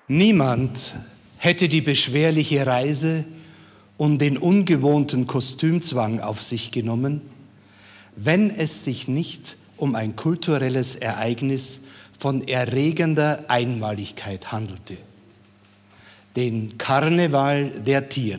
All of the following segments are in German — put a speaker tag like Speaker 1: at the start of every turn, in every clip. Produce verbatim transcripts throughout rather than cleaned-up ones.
Speaker 1: Niemand hätte die beschwerliche Reise und den ungewohnten Kostümzwang auf sich genommen, wenn es sich nicht um ein kulturelles Ereignis von erregender Einmaligkeit handelte: den Karneval der Tiere.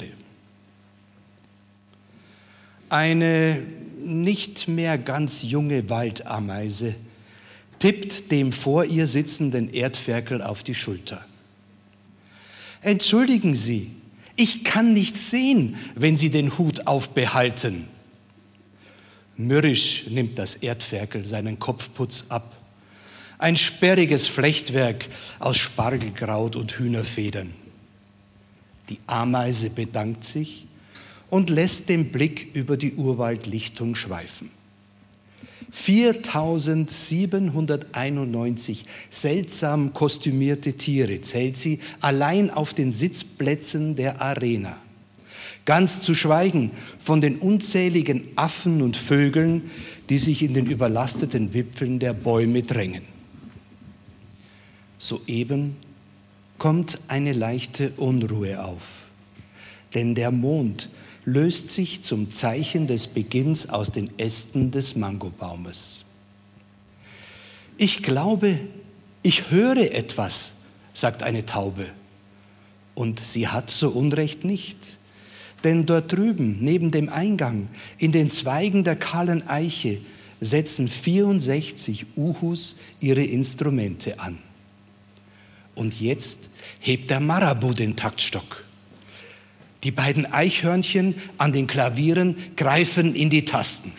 Speaker 1: Eine nicht mehr ganz junge Waldameise tippt dem vor ihr sitzenden Erdferkel auf die Schulter. »Entschuldigen Sie, ich kann nichts sehen, wenn Sie den Hut aufbehalten.« Mürrisch nimmt das Erdferkel seinen Kopfputz ab. Ein sperriges Flechtwerk aus Spargelkraut und Hühnerfedern. Die Ameise bedankt sich und lässt den Blick über die Urwaldlichtung schweifen. viertausendsiebenhunderteinundneunzig seltsam kostümierte Tiere zählt sie allein auf den Sitzplätzen der Arena. Ganz zu schweigen von den unzähligen Affen und Vögeln, die sich in den überlasteten Wipfeln der Bäume drängen. Soeben kommt eine leichte Unruhe auf, denn der Mond löst sich zum Zeichen des Beginns aus den Ästen des Mangobaumes. »Ich glaube, ich höre etwas«, sagt eine Taube. Und sie hat so Unrecht nicht, denn dort drüben, neben dem Eingang, in den Zweigen der kahlen Eiche, setzen vierundsechzig Uhus ihre Instrumente an. Und jetzt hebt der Marabu den Taktstock. Die beiden Eichhörnchen an den Klavieren greifen in die Tasten.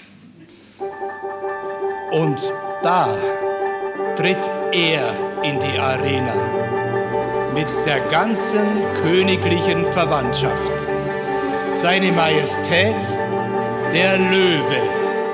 Speaker 1: Und da tritt er in die Arena mit der ganzen königlichen Verwandtschaft. Seine Majestät, der Löwe.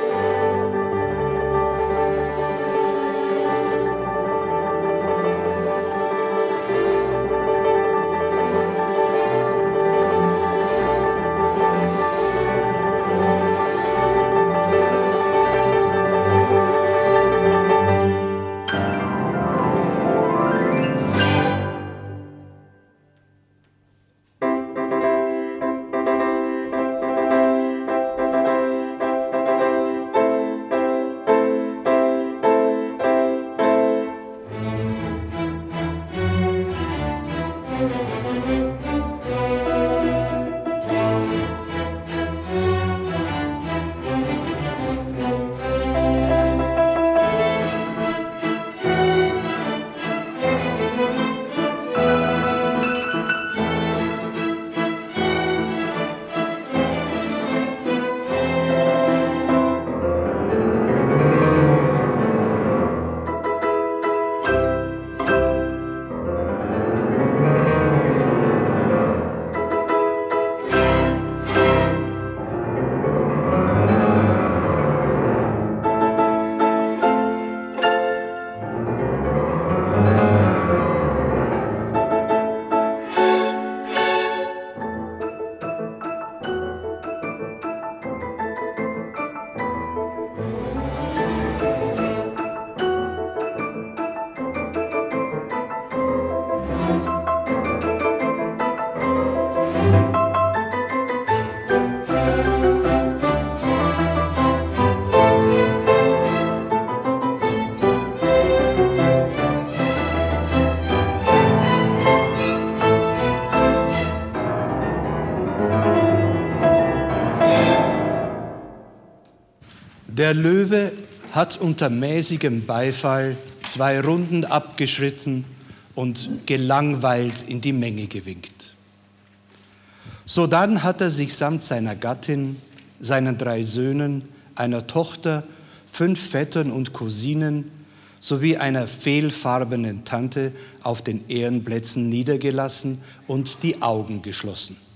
Speaker 1: Der Löwe hat unter mäßigem Beifall zwei Runden abgeschritten und gelangweilt in die Menge gewinkt. Sodann hat er sich samt seiner Gattin, seinen drei Söhnen, einer Tochter, fünf Vettern und Cousinen sowie einer fehlfarbenen Tante auf den Ehrenplätzen niedergelassen und die Augen geschlossen.